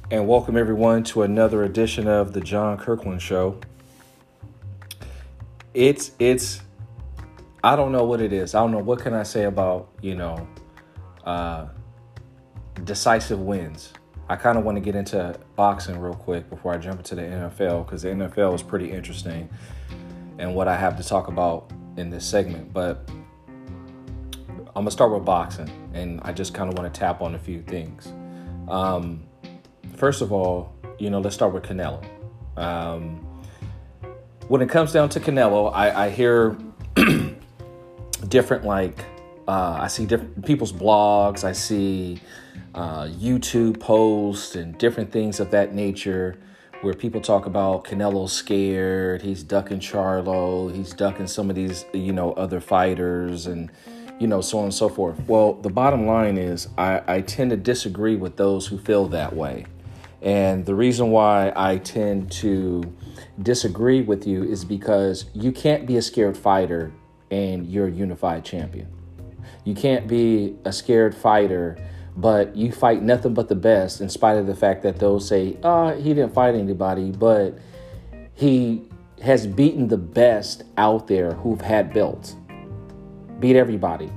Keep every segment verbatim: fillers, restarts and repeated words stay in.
and welcome everyone to another edition of the John Kirkland Show. It's, it's, I don't know what it is. I don't know. What can I say about, you know, uh, decisive wins? I kind of want to get into boxing real quick before I jump into the N F L, because the N F L is pretty interesting and what I have to talk about in this segment. But I'm going to start with boxing, and I just kind of want to tap on a few things. Um, first of all, you know, let's start with Canelo. Um, when it comes down to Canelo, I, I hear different, like, uh, I see different people's blogs. I see uh, YouTube posts and different things of that nature where people talk about Canelo's scared. He's ducking Charlo. He's ducking some of these, you know, other fighters and, you know, so on and so forth. Well, the bottom line is I, I tend to disagree with those who feel that way. And the reason why I tend to disagree with you is because you can't be a scared fighter and you're a unified champion. You can't be a scared fighter, but you fight nothing but the best, in spite of the fact that those say, oh, he didn't fight anybody, but he has beaten the best out there who've had belts. Beat everybody.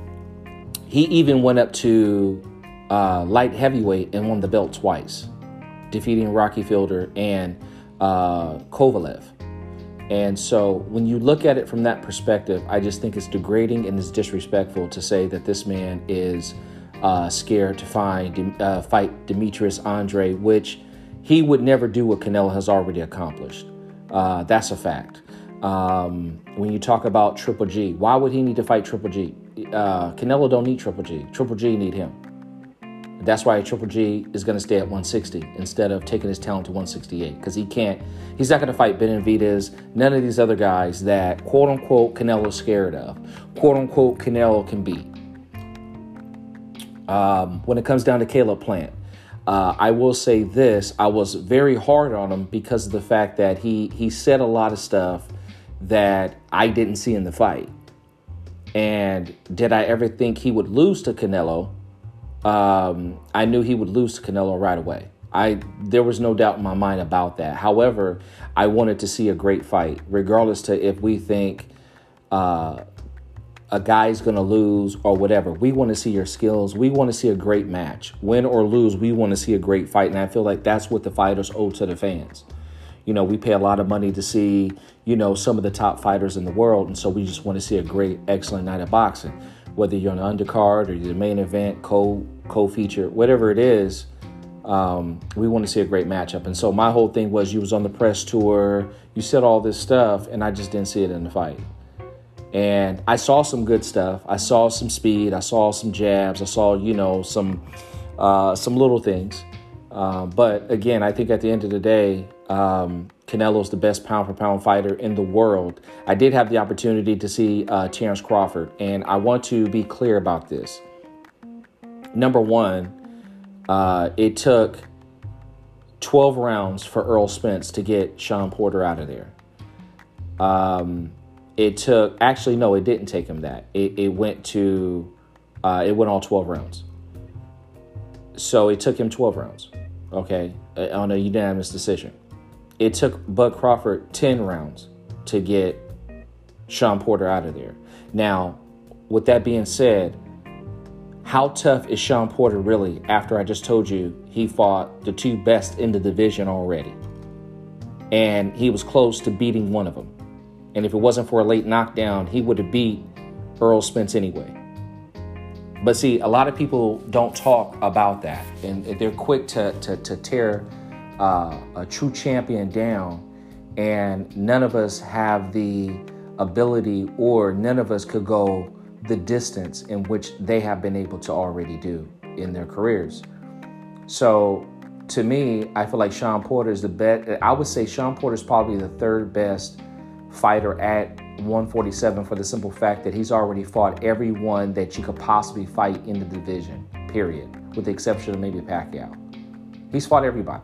He even went up to uh, light heavyweight and won the belt twice, defeating Rocky Fielder and uh, Kovalev. And so when you look at it from that perspective, I just think it's degrading and it's disrespectful to say that this man is uh, scared to find, uh, fight Demetrius Andre, which he would never do what Canelo has already accomplished. Uh, that's a fact. Um, when you talk about Triple G, why would he need to fight Triple G? Uh, Canelo don't need Triple G. Triple G need him. That's why Triple G is going to stay at one sixty instead of taking his talent to one sixty-eight, because he can't, he's not going to fight Benavidez, none of these other guys that quote unquote Canelo's scared of, quote unquote Canelo can beat. Um, when it comes down to Caleb Plant, uh, I will say this, I was very hard on him because of the fact that he, he said a lot of stuff that I didn't see in the fight. And did I ever think he would lose to Canelo? Um, I knew he would lose to Canelo right away. I there was no doubt in my mind about that. However, I wanted to see a great fight, regardless to if we think uh, a guy's going to lose or whatever. We want to see your skills. We want to see a great match. Win or lose, we want to see a great fight. And I feel like that's what the fighters owe to the fans. You know, we pay a lot of money to see, you know, some of the top fighters in the world. And so we just want to see a great, excellent night of boxing. Whether you're on the undercard or you're the main event, co, co-feature, whatever it is, um, we want to see a great matchup. And so my whole thing was you was on the press tour, you said all this stuff, and I just didn't see it in the fight. And I saw some good stuff. I saw some speed. I saw some jabs. I saw, you know, some uh, some little things. Uh, but again, I think at the end of the day, um, Canelo's the best pound-for-pound fighter in the world. I did have the opportunity to see uh, Terrence Crawford, and I want to be clear about this. Number one, uh, it took twelve rounds for Errol Spence to get Shawn Porter out of there. Um, it took, actually, no, it didn't take him that. It, it went to, uh, it went all twelve rounds. So it took him twelve rounds, okay, on a unanimous decision. It took Bud Crawford ten rounds to get Shawn Porter out of there. Now, with that being said, how tough is Shawn Porter really after I just told you he fought the two best in the division already? And he was close to beating one of them. And if it wasn't for a late knockdown, he would have beat Errol Spence anyway. But see, a lot of people don't talk about that. And they're quick to, to, to tear Uh, a true champion down, and none of us have the ability, or none of us could go the distance in which they have been able to already do in their careers. So to me, I feel like Shawn Porter is the best. I would say Shawn Porter is probably the third best fighter at one forty-seven, for the simple fact that he's already fought everyone that you could possibly fight in the division, period, with the exception of maybe Pacquiao. He's fought everybody.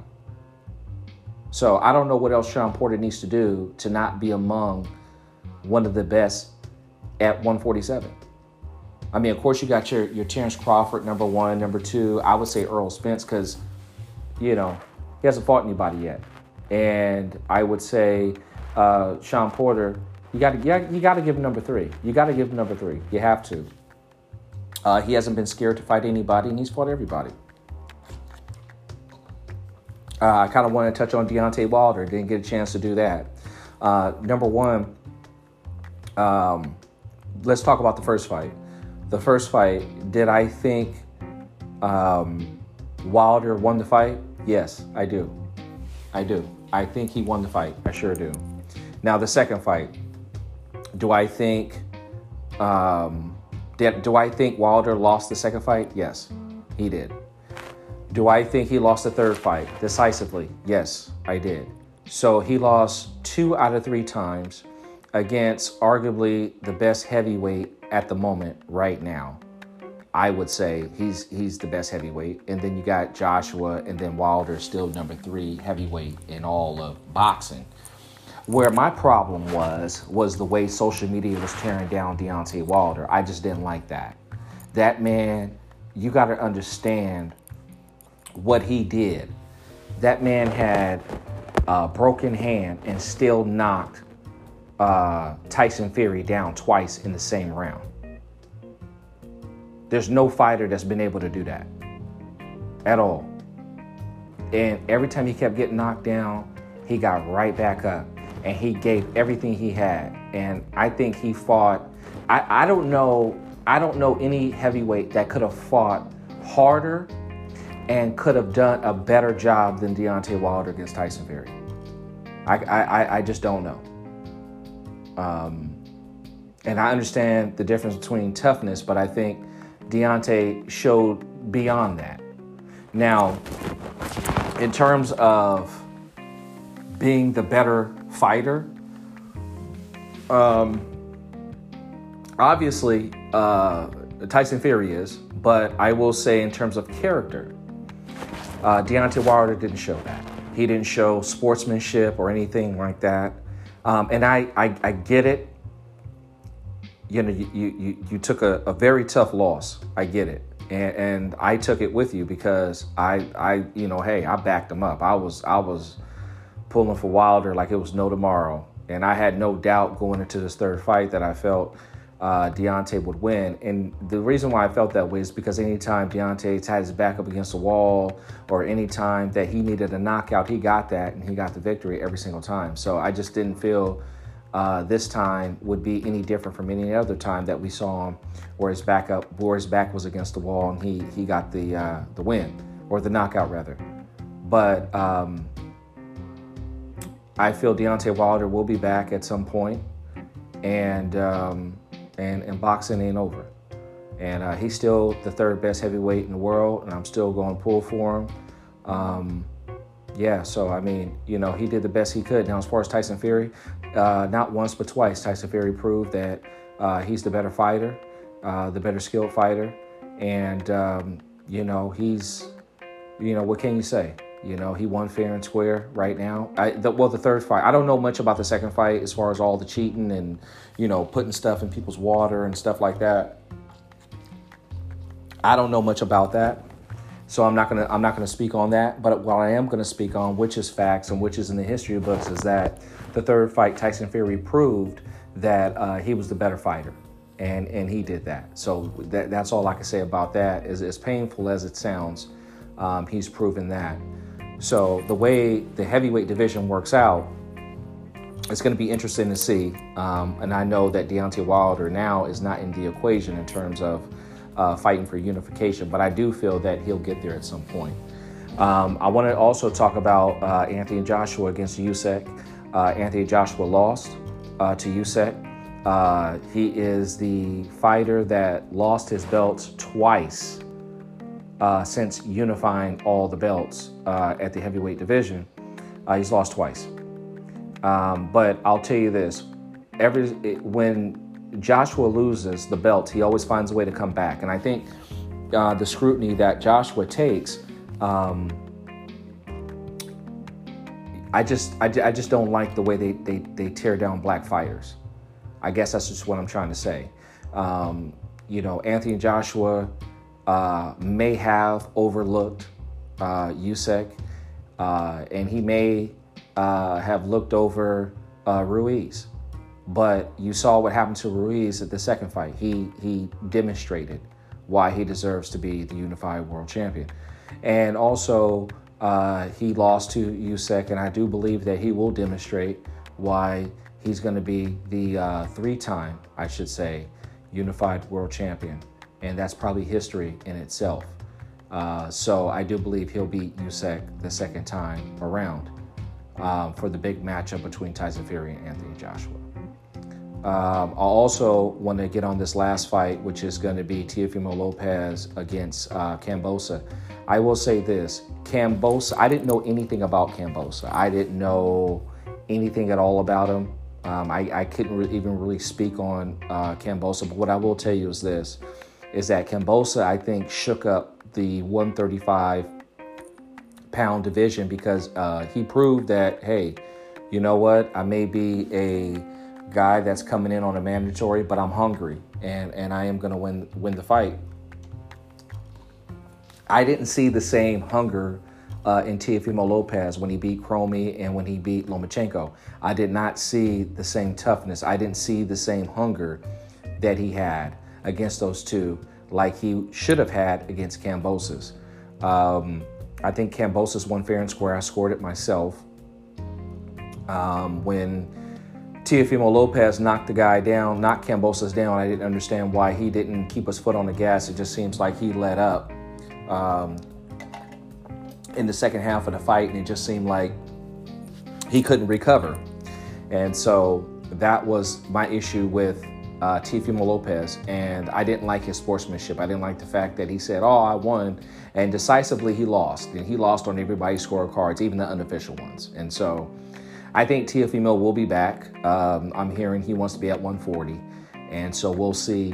So I don't know what else Shawn Porter needs to do to not be among one of the best at one forty-seven. I mean, of course, you got your, your Terrence Crawford, number one. Number two, I would say Errol Spence, because you know, he hasn't fought anybody yet. And I would say uh, Sean Porter, you got to you got to give him number three. You got to give him number three. You have to. Uh, he hasn't been scared to fight anybody, and he's fought everybody. Uh, I kind of want to touch on Deontay Wilder. Didn't get a chance to do that. Uh, number one, um, let's talk about the first fight. The first fight, did I think um, Wilder won the fight? Yes, I do. I do. I think he won the fight. I sure do. Now, the second fight, do I think um, did, do I think Wilder lost the second fight? Yes, he did. Do I think he lost the third fight decisively? Yes, I did. So he lost two out of three times against arguably the best heavyweight at the moment right now. I would say he's he's the best heavyweight. And then you got Joshua, and then Wilder still number three heavyweight in all of boxing. Where my problem was, was the way social media was tearing down Deontay Wilder. I just didn't like that. That man, you got to understand what he did. That man had a broken hand and still knocked uh, Tyson Fury down twice in the same round. There's no fighter that's been able to do that at all. And every time he kept getting knocked down, he got right back up and he gave everything he had. And I think he fought, I, I don't know, I don't know any heavyweight that could have fought harder and could have done a better job than Deontay Wilder against Tyson Fury. I, I, I just don't know. Um, and I understand the difference between toughness, but I think Deontay showed beyond that. Now, in terms of being the better fighter, um, obviously uh, Tyson Fury is, but I will say in terms of character, uh, Deontay Wilder didn't show that. He didn't show sportsmanship or anything like that. Um, and I, I, I get it. You know, you, you, you took a, a very tough loss. I get it. And, and I took it with you because I, I, you know, hey, I backed him up. I was, I was pulling for Wilder like it was no tomorrow. And I had no doubt going into this third fight that I felt uh, Deontay would win. And the reason why I felt that way is because anytime Deontay had his back up against the wall or anytime that he needed a knockout, he got that and he got the victory every single time. So I just didn't feel uh, this time would be any different from any other time that we saw him where his back up, where his back was against the wall and he he got the uh, the win or the knockout rather. But um, I feel Deontay Wilder will be back at some point, and um, and and boxing ain't over. And uh, he's still the third best heavyweight in the world, and I'm still going to pull for him. Um, yeah, so I mean, you know, he did the best he could. Now, as far as Tyson Fury, uh, not once but twice, Tyson Fury proved that uh, he's the better fighter, uh, the better skilled fighter, and um, you know, he's, you know, what can you say? You know, he won fair and square right now. I, the, well, the third fight, I don't know much about the second fight as far as all the cheating and, you know, putting stuff in people's water and stuff like that. I don't know much about that, so I'm not gonna I'm not gonna speak on that. But what I am gonna speak on, which is facts and which is in the history books, is that the third fight, Tyson Fury proved that uh, he was the better fighter, and and he did that. So that, that's all I can say about that. Is as painful as it sounds, um, he's proven that. So the way the heavyweight division works out, it's going to be interesting to see. Um, and I know that Deontay Wilder now is not in the equation in terms of uh, fighting for unification, but I do feel that he'll get there at some point. Um, I want to also talk about uh, Anthony Joshua against Usyk. Uh, Anthony Joshua lost uh, to Usyk. Uh, he is the fighter that lost his belts twice uh, since unifying all the belts uh, at the heavyweight division. Uh, he's lost twice. Um, but I'll tell you this, every it, when Joshua loses the belt, he always finds a way to come back. And I think uh, the scrutiny that Joshua takes, um, I just I, I just don't like the way they, they, they tear down black fighters. I guess that's just what I'm trying to say. Um, you know, Anthony Joshua uh, may have overlooked uh, Usyk. Uh, and he may uh, have looked over uh, Ruiz. But you saw what happened to Ruiz at the second fight. He he demonstrated why he deserves to be the unified world champion. And also, uh, he lost to Usyk, and I do believe that he will demonstrate why he's going to be the uh, three-time, I should say, unified world champion. And that's probably history in itself. Uh, so I do believe he'll beat Usyk the second time around um, for the big matchup between Tyson Fury and Anthony Joshua. Um, I also want to get on this last fight, which is going to be Teofimo Lopez against uh, Kambosa. I will say this, Kambosa, I didn't know anything about Kambosa. I didn't know anything at all about him. Um, I, I couldn't re- even really speak on uh, Kambosa, but what I will tell you is this, is that Kambosa, I think, shook up the one thirty-five pound division because uh, he proved that, hey, you know what, I may be a guy that's coming in on a mandatory, but I'm hungry and, and I am going to win win the fight. I didn't see the same hunger uh, in Teofimo Lopez when he beat Cromie and when he beat Lomachenko. I did not see the same toughness. I didn't see the same hunger that he had against those two like he should have had against Kambosos. Um, I think Kambosos won fair and square. I scored it myself. Um, when Teofimo Lopez knocked the guy down, knocked Kambosos down, I didn't understand why he didn't keep his foot on the gas. It just seems like he let up um, in the second half of the fight, and it just seemed like he couldn't recover. And so that was my issue with uh, Teofimo Lopez, and I didn't like his sportsmanship. I didn't like the fact that he said, oh, I won, and decisively he lost. And he lost on everybody's scorecards, even the unofficial ones. And so I think Teofimo will be back. Um, I'm hearing he wants to be at one forty, and so we'll see.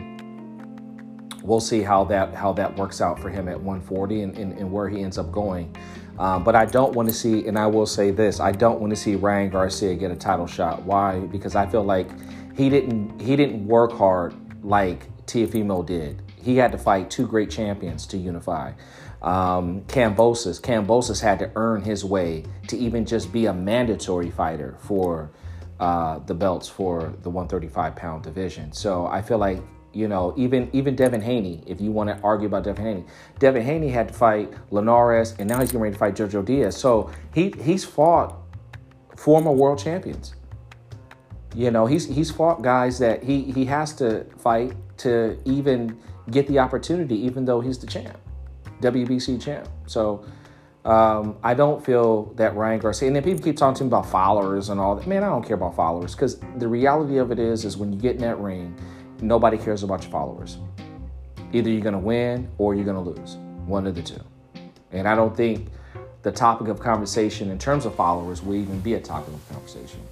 We'll see how that how that works out for him at one forty and, and, and where he ends up going. Um, but I don't want to see, and I will say this: I don't want to see Ryan Garcia get a title shot. Why? Because I feel like he didn't he didn't work hard like Teofimo did. He had to fight two great champions to unify. Um, Kambosos, Kambosos had to earn his way to even just be a mandatory fighter for uh, the belts for the one thirty-five pound division. So I feel like, you know, even even Devin Haney, if you want to argue about Devin Haney, Devin Haney had to fight Linares, and now he's getting ready to fight Jojo Diaz. So he he's fought former world champions. You know, he's he's fought guys that he he has to fight to even get the opportunity, even though he's the champ. W B C champ. So um, I don't feel that Ryan Garcia, and then people keep talking to me about followers and all that. Man, I don't care about followers, because the reality of it is, is when you get in that ring, nobody cares about your followers. Either you're going to win or you're going to lose. One of the two. And I don't think the topic of conversation in terms of followers will even be a topic of conversation.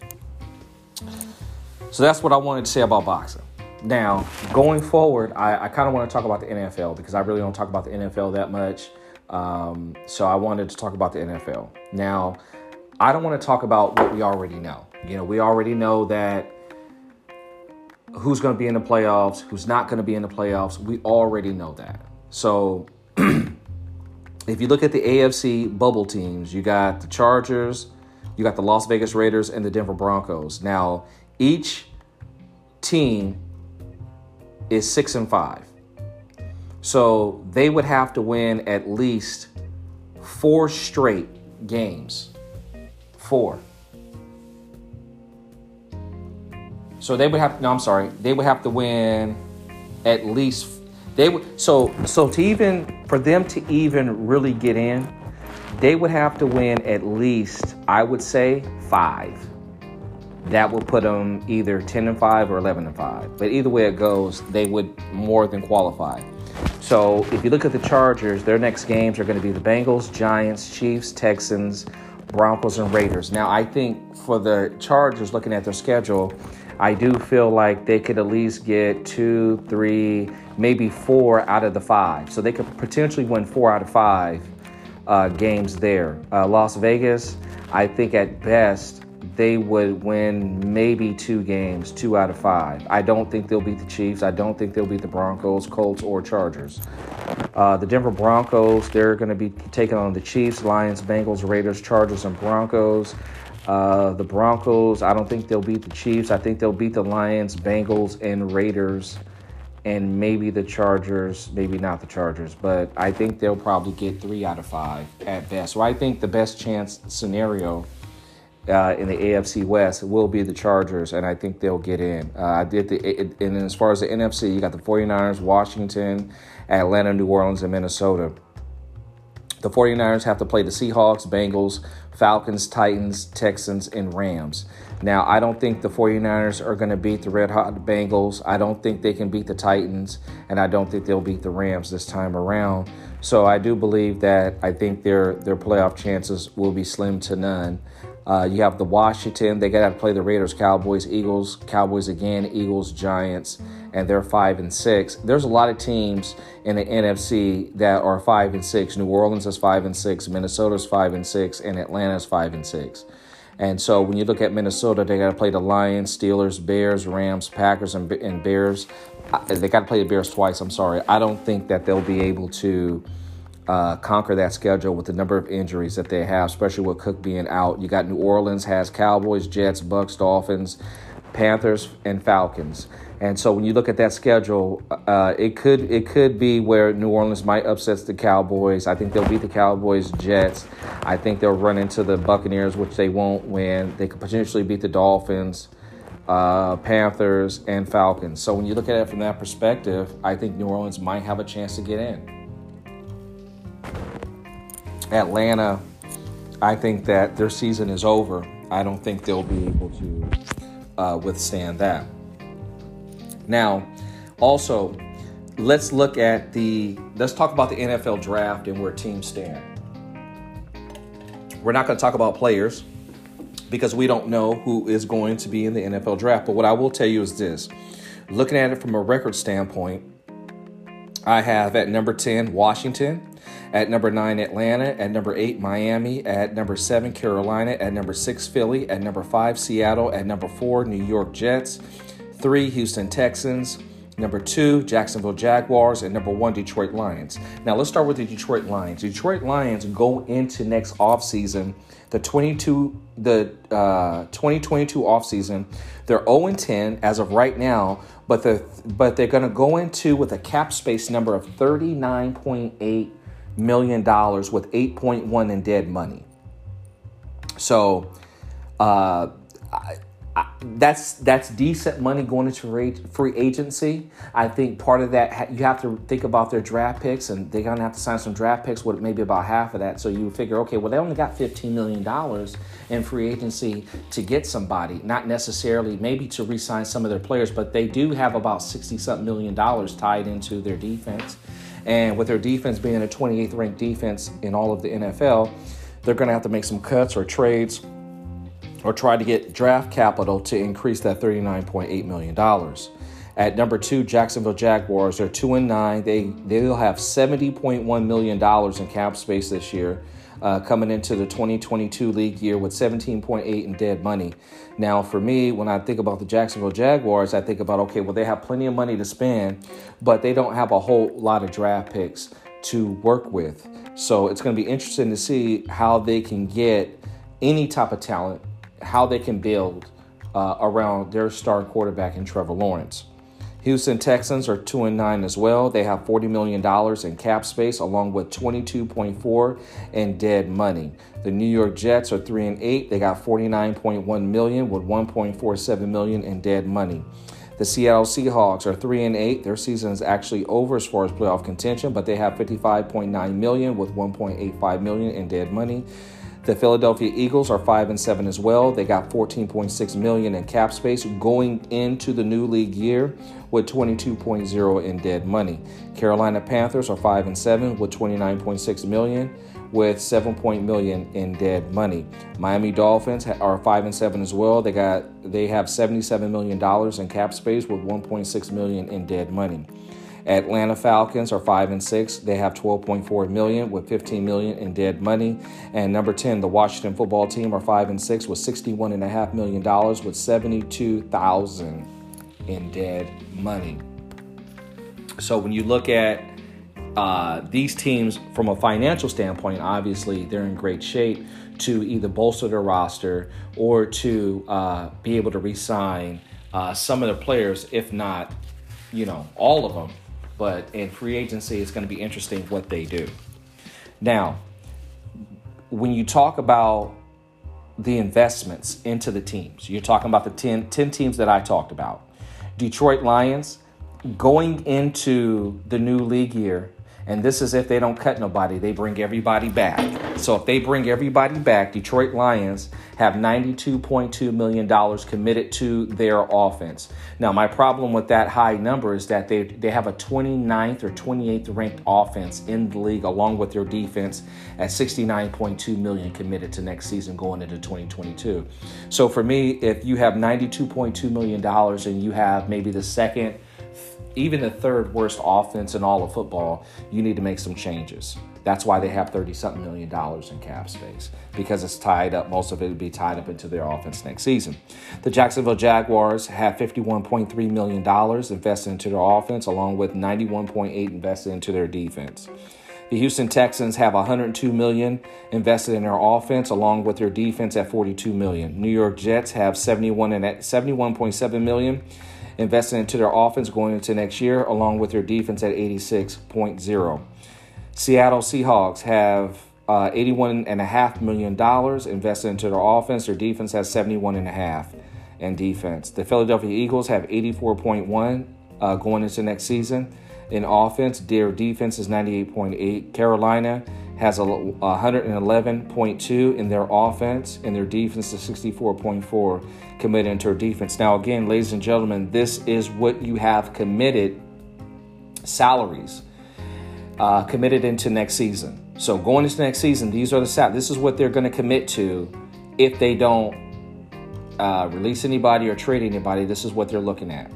So that's what I wanted to say about boxing. Now, going forward, I, I kind of want to talk about the N F L because I really don't talk about the N F L that much. Um, so I wanted to talk about the N F L. Now, I don't want to talk about what we already know. You know, we already know that who's going to be in the playoffs, who's not going to be in the playoffs. We already know that. So if you look at the A F C bubble teams, you got the Chargers, you got the Las Vegas Raiders, and the Denver Broncos. Now, each team is six and five. So they would have to win at least four straight games. Four. So they would have, no, I'm sorry. They would have to win at least, they would, so, so to even, for them to even really get in, they would have to win at least, I would say, five. That would put them either ten and five or eleven and five. But either way it goes, they would more than qualify. So if you look at the Chargers, their next games are going to be the Bengals, Giants, Chiefs, Texans, Broncos, and Raiders. Now, I think for the Chargers, looking at their schedule, I do feel like they could at least get two, three, maybe four out of the five. So they could potentially win four out of five uh, games there. Uh, Las Vegas, I think at best, they would win maybe two games, two out of five. I don't think they'll beat the Chiefs. I don't think they'll beat the Broncos, Colts, or Chargers. Uh, the Denver Broncos, they're going to be taking on the Chiefs, Lions, Bengals, Raiders, Chargers, and Broncos. Uh, the Broncos, I don't think they'll beat the Chiefs. I think they'll beat the Lions, Bengals, and Raiders, and maybe the Chargers, maybe not the Chargers, but I think they'll probably get three out of five at best. So I think the best chance scenario uh, in the A F C West will be the Chargers, and I think they'll get in. Uh, I did the, and as far as the N F C, you got the 49ers, Washington, Atlanta, New Orleans, and Minnesota. The 49ers have to play the Seahawks, Bengals, Falcons, Titans, Texans, and Rams. Now, I don't think the 49ers are going to beat the Red Hot Bengals. I don't think they can beat the Titans, and I don't think they'll beat the Rams this time around. So I do believe that I think their their playoff chances will be slim to none. Uh, you have the Washington. They got to play the Raiders, Cowboys, Eagles, Cowboys again, Eagles, Giants, and they're five and six. There's a lot of teams in the N F C that are five and six. New Orleans is five and six, Minnesota's five and six, and Atlanta's five and six. And so when you look at Minnesota, they got to play the Lions, Steelers, Bears, Rams, Packers, and, and Bears. They got to play the Bears twice. I'm sorry. I don't think that they'll be able to uh, conquer that schedule with the number of injuries that they have, especially with Cook being out. You got New Orleans has Cowboys, Jets, Bucks, Dolphins, Panthers, and Falcons. And so when you look at that schedule, uh, it could it could be where New Orleans might upset the Cowboys. I think they'll beat the Cowboys, Jets. I think they'll run into the Buccaneers, which they won't win. They could potentially beat the Dolphins, uh, Panthers, and Falcons. So when you look at it from that perspective, I think New Orleans might have a chance to get in. Atlanta, I think that their season is over. I don't think they'll be able to uh, withstand that. Now, also, let's look at the, let's talk about the N F L draft and where teams stand. We're not going to talk about players because we don't know who is going to be in the N F L draft. But what I will tell you is this. Looking at it from a record standpoint, I have at number ten, Washington. At number nine, Atlanta. At number eight, Miami. At number seven, Carolina. At number six, Philly. At number five, Seattle. At number four, New York Jets. Three, Houston Texans. Number two, Jacksonville Jaguars. And number one, Detroit Lions. Now, let's start with the Detroit Lions. Detroit Lions go into next offseason, the twenty-two, the uh, twenty twenty-two offseason. They're oh and ten as of right now, but they're, but they're going to go into with a cap space number of thirty-nine point eight million dollars with eight point one in dead money. So, uh, I, I, that's that's decent money going into free agency. I think part of that, you have to think about their draft picks, and they're going to have to sign some draft picks with maybe about half of that. So you figure, okay, well, they only got fifteen million dollars in free agency to get somebody, not necessarily maybe to re-sign some of their players, but they do have about sixty-something million dollars tied into their defense. And with their defense being a twenty-eighth ranked defense in all of the N F L, they're going to have to make some cuts or trades or try to get draft capital to increase that thirty-nine point eight million dollars. At number two, Jacksonville Jaguars are two and nine. They they'll have seventy point one million dollars in cap space this year, uh, coming into the twenty twenty-two league year with seventeen point eight in dead money. Now, for me, when I think about the Jacksonville Jaguars, I think about, okay, well, they have plenty of money to spend, but they don't have a whole lot of draft picks to work with. So it's going to be interesting to see how they can get any type of talent, how they can build uh, around their star quarterback in Trevor Lawrence. Houston Texans are two and nine as well. They have forty million dollars in cap space along with twenty-two point four in dead money. The New York Jets are three and eight. They got forty-nine point one million dollars with one point four seven million dollars in dead money. The Seattle Seahawks are three and eight. Their season is actually over as far as playoff contention, but they have fifty-five point nine million dollars with one point eight five million dollars in dead money. The Philadelphia Eagles are five and seven as well. They got fourteen point six million dollars in cap space going into the new league year with twenty-two point zero in dead money. Carolina Panthers are five and seven with twenty-nine point six million dollars with seven point million in dead money. Miami Dolphins are five and seven as well. They got they have seventy-seven million dollars in cap space with one point six million in dead money. Atlanta Falcons are five and six. They have twelve point four million with fifteen million in dead money. And number ten, the Washington Football Team are five and six with sixty-one and a half million dollars with seventy-two thousand in dead money. So when you look at uh, these teams from a financial standpoint, obviously they're in great shape to either bolster their roster or to uh, be able to re-sign uh, some of their players, if not, you know, all of them. But in free agency, it's going to be interesting what they do. Now, when you talk about the investments into the teams, you're talking about the ten, ten teams that I talked about. Detroit Lions going into the new league year, and this is if they don't cut nobody, they bring everybody back. So if they bring everybody back, Detroit Lions have ninety-two point two million dollars committed to their offense. Now, my problem with that high number is that they, they have a twenty-ninth or twenty-eighth ranked offense in the league, along with their defense at sixty-nine point two million dollars committed to next season going into twenty twenty-two. So for me, if you have ninety-two point two million dollars and you have maybe the second, even the third worst offense in all of football, you need to make some changes. That's why they have thirty-something million dollars in cap space, because it's tied up. Most of it would be tied up into their offense next season. The Jacksonville Jaguars have fifty-one point three million dollars invested into their offense, along with ninety-one point eight invested into their defense. The Houston Texans have one hundred two million dollars invested in their offense, along with their defense at forty-two million dollars. New York Jets have seventy-one point seven million dollars invested into their offense going into next year, along with their defense at eighty-six point zero. Seattle Seahawks have uh, eighty-one point five million dollars invested into their offense. Their defense has seventy-one point five in defense. The Philadelphia Eagles have eighty-four point one uh, going into next season in offense. Their defense is ninety-eight point eight. Carolina has a one hundred eleven point two in their offense, and their defense is sixty-four point four committed into their defense. Now, again, ladies and gentlemen, this is what you have committed salaries uh, committed into next season. So going into next season, these are the sal- This is what they're going to commit to if they don't uh, release anybody or trade anybody. This is what they're looking at.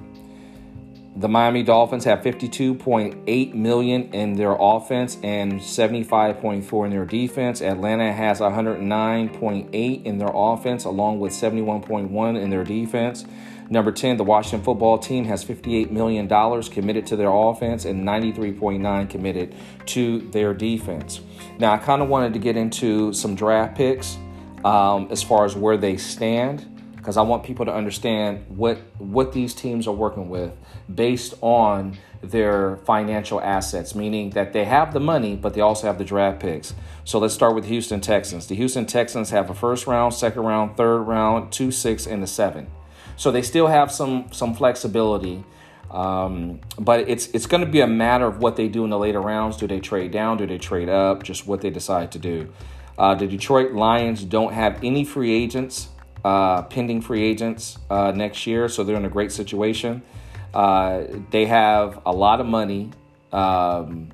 The Miami Dolphins have fifty-two point eight million dollars in their offense and seventy-five point four in their defense. Atlanta has one hundred nine point eight in their offense, along with seventy-one point one in their defense. Number ten, the Washington Football Team has fifty-eight million dollars committed to their offense and ninety-three point nine committed to their defense. Now, I kind of wanted to get into some draft picks um, as far as where they stand, because I want people to understand what what these teams are working with based on their financial assets, meaning that they have the money, but they also have the draft picks. So let's start with the Houston Texans. The Houston Texans have a first round, second round, third round, two, six, and a seven. So they still have some some flexibility, um, but it's it's going to be a matter of what they do in the later rounds. Do they trade down? Do they trade up? Just what they decide to do. Uh, the Detroit Lions don't have any free agents. Uh, pending free agents uh, next year, so they're in a great situation. Uh, they have a lot of money, um,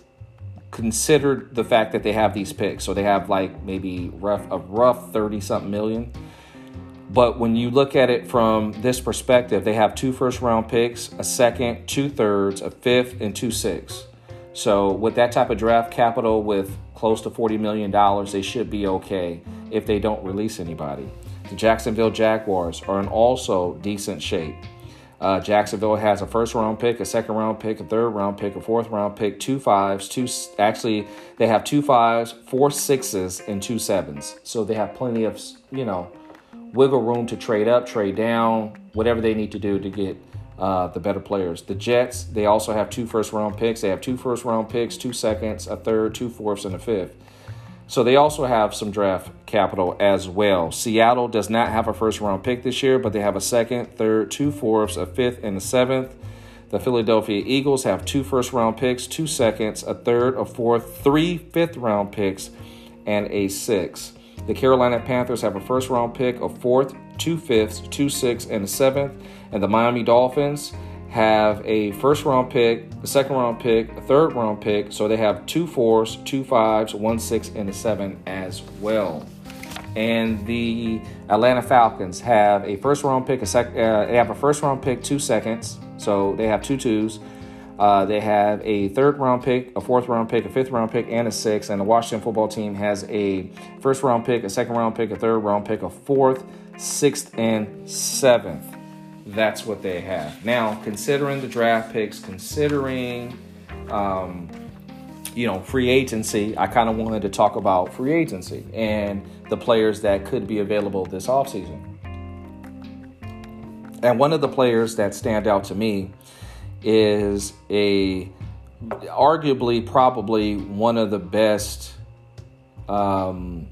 considered the fact that they have these picks. So they have like maybe rough a rough thirty-something million. But when you look at it from this perspective, they have two first-round picks, a second, two thirds, a fifth, and two sixths. So with that type of draft capital, with close to forty million dollars, they should be okay if they don't release anybody. The Jacksonville Jaguars are in also decent shape. Uh, Jacksonville has a first-round pick, a second-round pick, a third-round pick, a fourth-round pick, two fives, two. Actually, they have two fives, four sixes, and two sevens. So they have plenty of, you know, wiggle room to trade up, trade down, whatever they need to do to get uh, the better players. The Jets, they also have two first-round picks. They have two first-round picks, two seconds, a third, two fourths, and a fifth. So they also have some draft capital as well. Seattle does not have a first-round pick this year, but they have a second, third, two fourths, a fifth, and a seventh. The Philadelphia Eagles have two first-round picks, two seconds, a third, a fourth, three fifth-round picks, and a sixth. The Carolina Panthers have a first-round pick, a fourth, two fifths, two sixths, and a seventh. And the Miami Dolphins have a first-round pick, a second-round pick, a third-round pick. So they have two fours, two fives, one six, and a seven as well. And the Atlanta Falcons have a first-round pick, a sec- uh, they have a first-round pick, two seconds. So they have two twos, Uh, they have a third round pick, a fourth round pick, a fifth round pick, and a sixth. And the Washington football team has a first round pick, a second round pick, a third round pick, a fourth, sixth, and seventh. That's what they have. Now, considering the draft picks, considering, um, you know, free agency, I kind of wanted to talk about free agency and the players that could be available this offseason. And one of the players that stand out to me is a arguably probably one of the best um,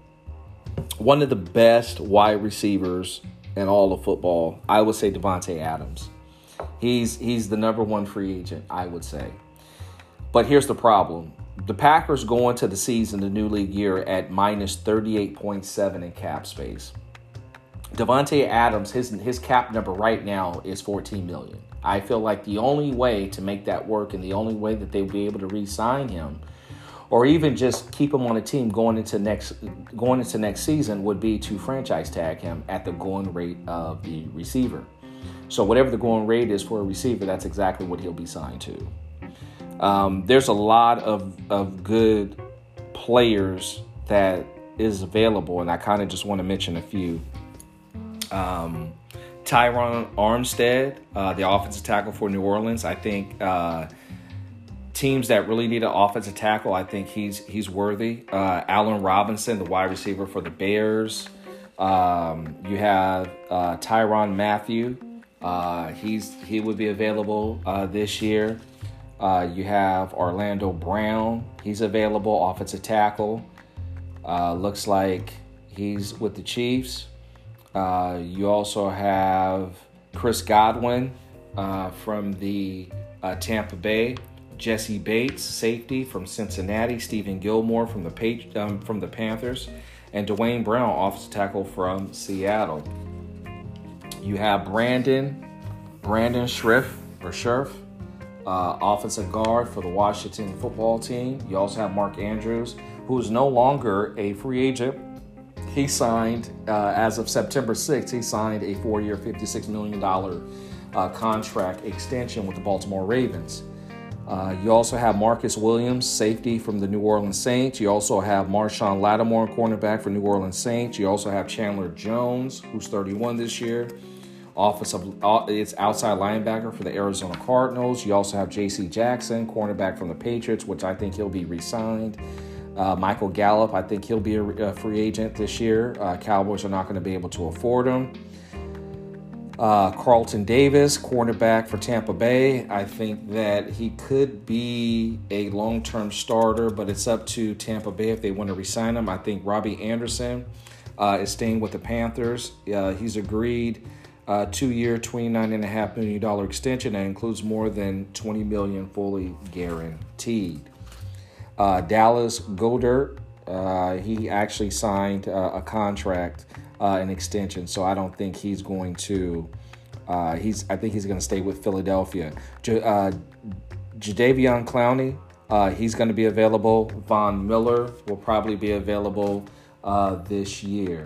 one of the best wide receivers in all of football. I would say Davante Adams. He's he's the number one free agent, I would say. But here's the problem. The Packers go into the season, the new league year, at minus thirty-eight point seven in cap space. Davante Adams, his his cap number right now is fourteen million dollars. I feel like the only way to make that work and the only way that they'll be able to re-sign him or even just keep him on a team going into next going into next season would be to franchise tag him at the going rate of the receiver. So whatever the going rate is for a receiver, that's exactly what he'll be signed to. Um, there's a lot of, of good players that is available, and I kind of just want to mention a few. Um, Tyron Armstead, uh, the offensive tackle for New Orleans. I think uh, teams that really need an offensive tackle, I think he's he's worthy. Uh, Allen Robinson, the wide receiver for the Bears. Um, you have uh, Tyrann Mathieu. Uh, he's he would be available uh, this year. Uh, you have Orlando Brown. He's available, offensive tackle. Uh, looks like he's with the Chiefs. Uh, you also have Chris Godwin uh, from the uh, Tampa Bay, Jesse Bates, safety from Cincinnati, Stephen Gilmore from the Page, um, from the Panthers, and Dwayne Brown, offensive tackle from Seattle. You have Brandon Brandon Scherff or Scherff, uh, offensive guard for the Washington football team. You also have Mark Andrews, who is no longer a free agent. He signed, uh, as of September sixth, he signed a four-year, fifty-six million dollars uh, contract extension with the Baltimore Ravens. Uh, you also have Marcus Williams, safety from the New Orleans Saints. You also have Marshawn Lattimore, cornerback for New Orleans Saints. You also have Chandler Jones, who's thirty-one this year. Offensive, uh, it's outside linebacker for the Arizona Cardinals. You also have J C Jackson, cornerback from the Patriots, which I think he'll be re-signed. Uh, Michael Gallup, I think he'll be a, a free agent this year. Uh, Cowboys are not going to be able to afford him. Uh, Carlton Davis, cornerback for Tampa Bay. I think that he could be a long-term starter, but it's up to Tampa Bay if they want to re-sign him. I think Robbie Anderson uh, is staying with the Panthers. Uh, he's agreed a two-year, twenty-nine point five million dollars extension that includes more than twenty million dollars fully guaranteed. Uh, Dallas Goedert, uh, he actually signed uh, a contract, uh, an extension, so I don't think he's going to. Uh, he's, I think he's going to stay with Philadelphia. J- uh, Jadeveon Clowney, uh, he's going to be available. Von Miller will probably be available uh, this year.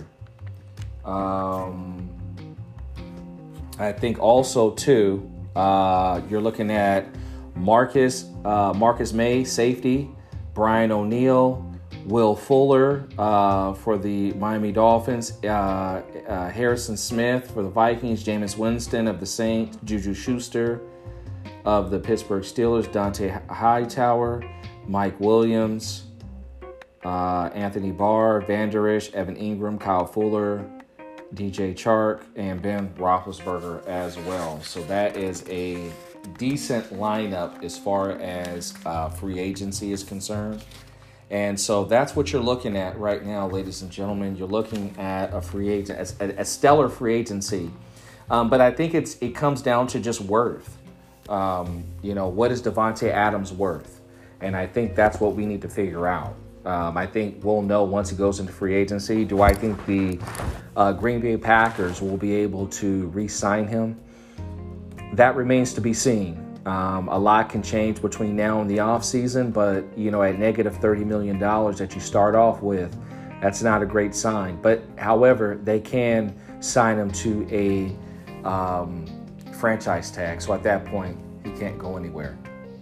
Um, I think also too, uh, you're looking at Marcus uh, Marcus May, safety. Brian O'Neill, Will Fuller uh, for the Miami Dolphins, uh, uh, Harrison Smith for the Vikings, Jameis Winston of the Saints, Juju Schuster of the Pittsburgh Steelers, Dante Hightower, Mike Williams, uh, Anthony Barr, Van Der Esch, Evan Ingram, Kyle Fuller, D J Chark, and Ben Roethlisberger as well. So that is a decent lineup as far as uh, free agency is concerned. And so that's what you're looking at right now, ladies and gentlemen. You're looking at a free agent, a, a stellar free agency. Um, but I think it's it comes down to just worth. Um, you know, what is Davante Adams worth? And I think that's what we need to figure out. Um, I think we'll know once he goes into free agency. Do I think the uh, Green Bay Packers will be able to re-sign him? That remains to be seen. Um, a lot can change between now and the offseason, but, you know, at negative thirty million dollars that you start off with, that's not a great sign. But, however, they can sign him to a um, franchise tag. So at that point, He can't go anywhere.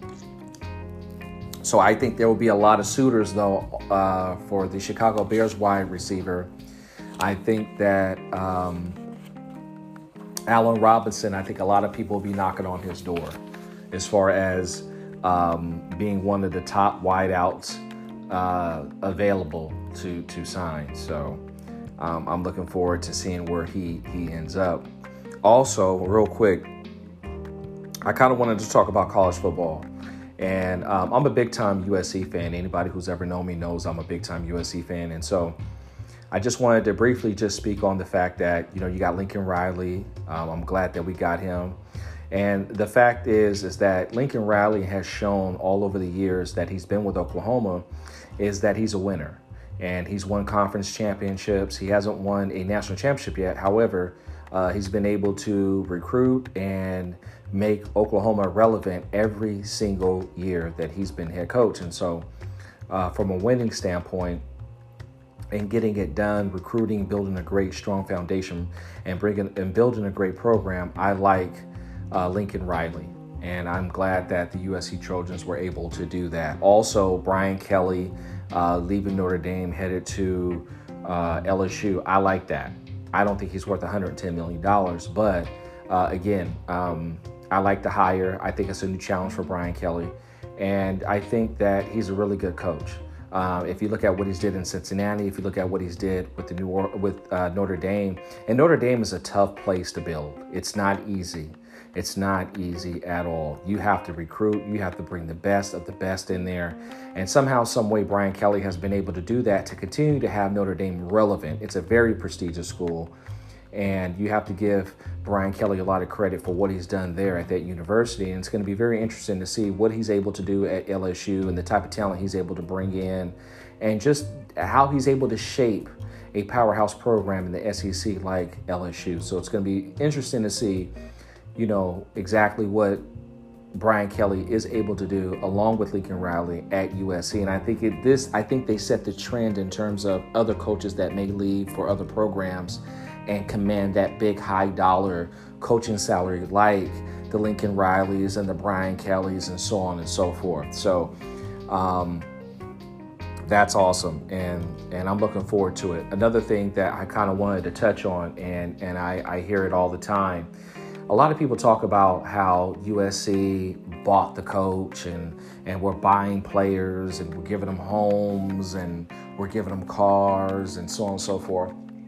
So I think there will be a lot of suitors, though, uh, for the Chicago Bears wide receiver. I think that um, Allen Robinson, I think a lot of people will be knocking on his door as far as um, being one of the top wideouts uh, available to, to sign. So um, I'm looking forward to seeing where he, he ends up. Also, real quick, I kind of wanted to talk about college football. And um, I'm a big-time U S C fan. Anybody who's ever known me knows I'm a big-time U S C fan. And so I just wanted to briefly just speak on the fact that, you know, you got Lincoln Riley. Um, I'm glad that we got him. And the fact is, is that Lincoln Riley has shown all over the years that he's been with Oklahoma is that he's a winner. And he's won conference championships. He hasn't won a national championship yet. However, uh, he's been able to recruit and make Oklahoma relevant every single year that he's been head coach. And so uh, from a winning standpoint and getting it done, recruiting, building a great, strong foundation and bringing and building a great program, I like uh, Lincoln Riley. And I'm glad that the U S C Trojans were able to do that. Also, Brian Kelly uh, leaving Notre Dame, headed to uh, L S U. I like that. I don't think he's worth one hundred ten million dollars, but uh, again, um, I like the hire. I think it's a new challenge for Brian Kelly. And I think that he's a really good coach. Uh, if you look at what he's did in Cincinnati, if you look at what he's did with the New or- with uh, Notre Dame, and Notre Dame is a tough place to build. It's not easy. It's not easy at all. You have to recruit. You have to bring the best of the best in there. And somehow, some way, Brian Kelly has been able to do that to continue to have Notre Dame relevant. It's a very prestigious school. And you have to give Brian Kelly a lot of credit for what he's done there at that university. And it's going to be very interesting to see what he's able to do at L S U and the type of talent he's able to bring in and just how he's able to shape a powerhouse program in the S E C like L S U. So it's going to be interesting to see, you know, exactly what Brian Kelly is able to do along with Lincoln Riley at U S C. And I think it, this, I think they set the trend in terms of other coaches that may leave for other programs and command that big high dollar coaching salary like the Lincoln Rileys and the Brian Kellys and so on and so forth. So um, that's awesome. And, and I'm looking forward to it. Another thing that I kind of wanted to touch on, and, and I, I hear it all the time. A lot of people talk about how U S C bought the coach and, and we're buying players and we're giving them homes and we're giving them cars and so on and so forth.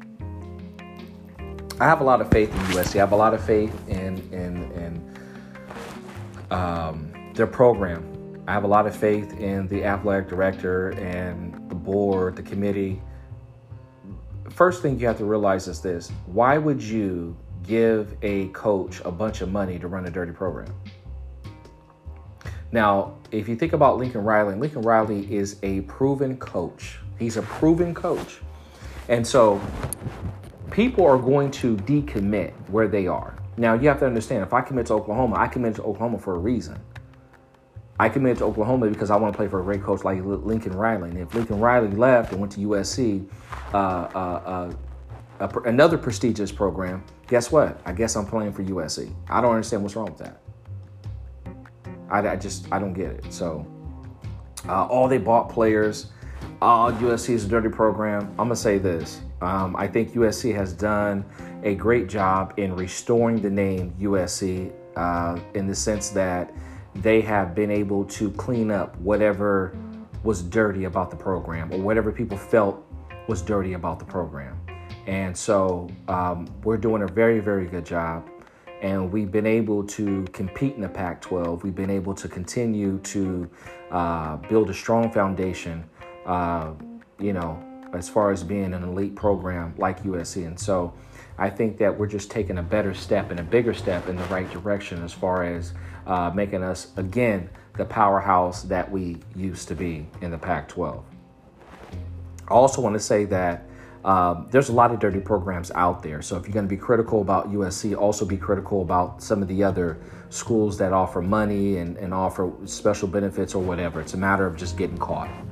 I have a lot of faith in U S C. I have a lot of faith in in, in um, their program. I have a lot of faith in the athletic director and the board, the committee. First thing you have to realize is this. Why would you give a coach a bunch of money to run a dirty program? Now, if you think about Lincoln Riley, Lincoln Riley is a proven coach. He's a proven coach. And so people are going to decommit where they are. Now, you have to understand, if I commit to Oklahoma, I commit to Oklahoma for a reason. I committed to Oklahoma because I want to play for a great coach like Lincoln Riley. And if Lincoln Riley left and went to U S C, uh, uh, uh, a, another prestigious program, guess what? I guess I'm playing for U S C. I don't understand what's wrong with that. I, I just, I don't get it. So, uh, all they bought players. Oh, U S C is a dirty program. I'm going to say this. Um, I think U S C has done a great job in restoring the name U S C uh, in the sense that they have been able to clean up whatever was dirty about the program or whatever people felt was dirty about the program. And so um, we're doing a very, very good job. And we've been able to compete in the Pac twelve. We've been able to continue to uh, build a strong foundation, uh, you know, as far as being an elite program like U S C. And so I think that we're just taking a better step and a bigger step in the right direction as far as uh, making us, again, the powerhouse that we used to be in the Pac twelve. I also want to say that um, there's a lot of dirty programs out there. So if you're going to be critical about U S C, also be critical about some of the other schools that offer money and, and offer special benefits or whatever. It's a matter of just getting caught.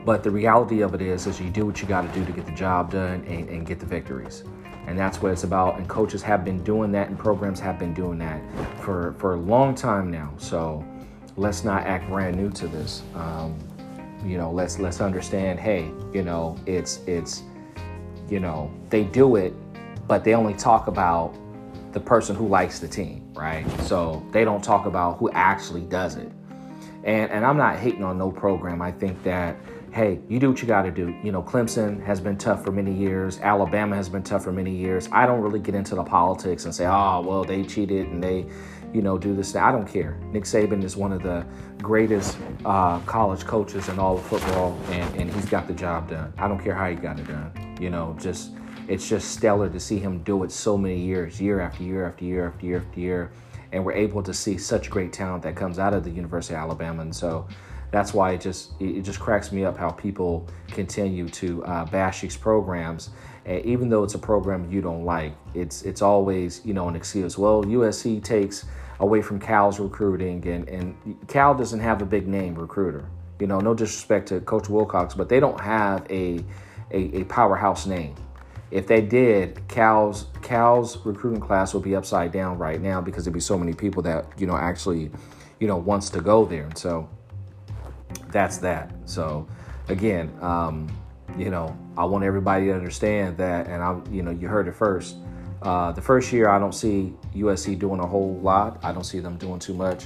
But the reality of it is, is you do what you got to do to get the job done and, and get the victories. And that's what it's about. And coaches have been doing that and programs have been doing that for, for a long time now. So let's not act brand new to this. Um, you know, let's let's understand, hey, you know, it's, it's, you know, they do it, but they only talk about the person who likes the team, right? So they don't talk about who actually does it. And and I'm not hating on no program. I think that, hey, you do what you got to do. You know, Clemson has been tough for many years. Alabama has been tough for many years. I don't really get into the politics and say, oh, well, they cheated and they, you know, do this. I don't care. Nick Saban is one of the greatest uh, college coaches in all of football, and, and he's got the job done. I don't care how he got it done. You know, just it's just stellar to see him do it so many years, year after year after year after year after year. And we're able to see such great talent that comes out of the University of Alabama. And so that's why it just it just cracks me up how people continue to uh, bash these programs. And even though it's a program you don't like, it's it's always, you know, an excuse. Well, U S C takes away from Cal's recruiting, and, and Cal doesn't have a big name recruiter. You know, no disrespect to Coach Wilcox, but they don't have a a, a powerhouse name. If they did, Cal's Cal's recruiting class would be upside down right now because there'd be so many people that, you know, actually, you know, wants to go there. And so that's that. So again, um, you know, I want everybody to understand that, and I, you know, you heard it first. Uh, the first year, I don't see U S C doing a whole lot. I don't see them doing too much.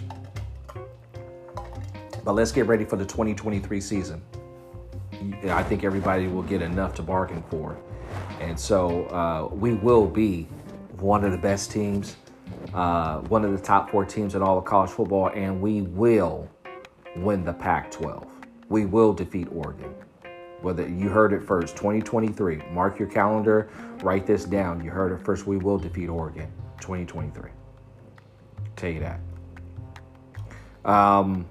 But let's get ready for the twenty twenty-three season. I think everybody will get enough to bargain for. And so uh, we will be one of the best teams, uh, one of the top four teams in all of college football, and we will win the Pac twelve. We will defeat Oregon. Whether you heard it first, twenty twenty-three. Mark your calendar, write this down. You heard it first. We will defeat Oregon, twenty twenty-three. Tell you that. Um,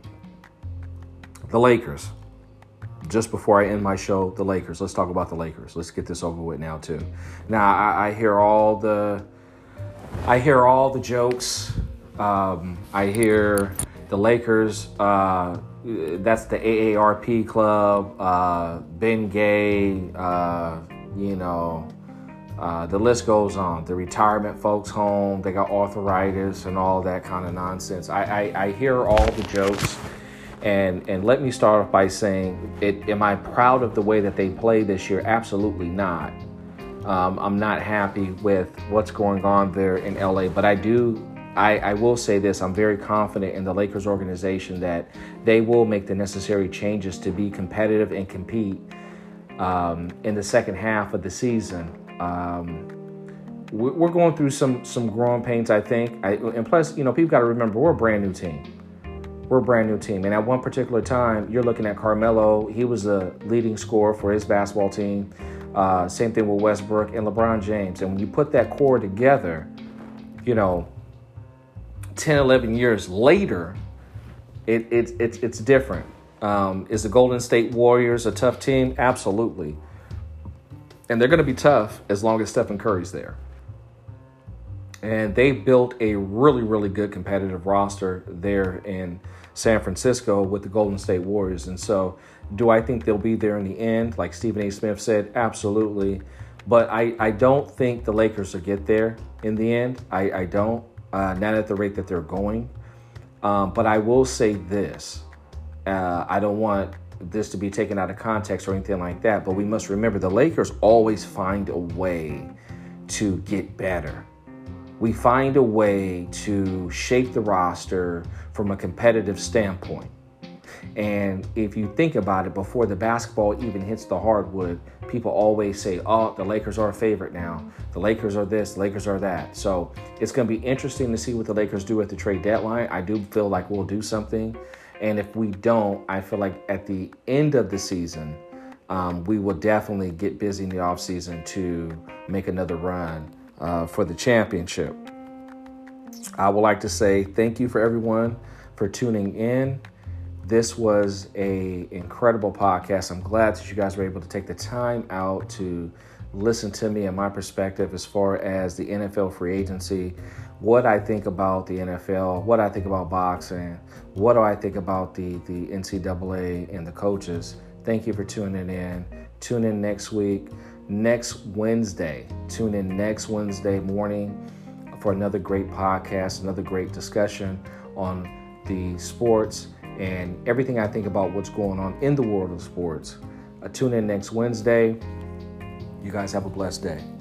the Lakers. Just before I end my show, the Lakers. Let's talk about the Lakers. Let's get this over with now too. Now I, I hear all the, I hear all the jokes. Um, I hear the Lakers. Uh, that's the A A R P club. Uh, Ben Gay. Uh, you know, uh, the list goes on. The retirement folks home. They got arthritis and all that kind of nonsense. I, I, I hear all the jokes. And and let me start off by saying, it, am I proud of the way that they played this year? Absolutely not. Um, I'm not happy with what's going on there in L A, but I do, I, I will say this, I'm very confident in the Lakers organization that they will make the necessary changes to be competitive and compete um, in the second half of the season. Um, we're going through some some growing pains, I think. I, and plus, you know, people got to remember, we're a brand new team. We're a brand new team. And at one particular time, you're looking at Carmelo. He was the leading scorer for his basketball team. Uh, same thing with Westbrook and LeBron James. And when you put that core together, you know, ten, eleven years later, it, it, it, it's different. Um, is the Golden State Warriors a tough team? Absolutely. And they're going to be tough as long as Stephen Curry's there. And they built a really, really good competitive roster there in San Francisco with the Golden State Warriors. And so do I think they'll be there in the end? Like Stephen A. Smith said, absolutely. But I, I don't think the Lakers will get there in the end. I, I don't, uh, not at the rate that they're going. Um, but I will say this. Uh, I don't want this to be taken out of context or anything like that. But we must remember the Lakers always find a way to get better. We find a way to shape the roster from a competitive standpoint. And if you think about it, before the basketball even hits the hardwood, people always say, oh, the Lakers are a favorite now. The Lakers are this, the Lakers are that. So it's going to be interesting to see what the Lakers do at the trade deadline. I do feel like we'll do something. And if we don't, I feel like at the end of the season, um, we will definitely get busy in the offseason to make another run Uh, for the championship. I would like to say thank you for everyone for tuning in. This was a incredible podcast. I'm glad that you guys were able to take the time out to listen to me and my perspective as far as the N F L free agency, what I think about the N F L, what I think about boxing, what do I think about the, the N C double A and the coaches. Thank you for tuning in. Tune in next week, next Wednesday. Tune in next Wednesday morning for another great podcast, another great discussion on the sports and everything I think about what's going on in the world of sports. Uh, tune in next Wednesday. You guys have a blessed day.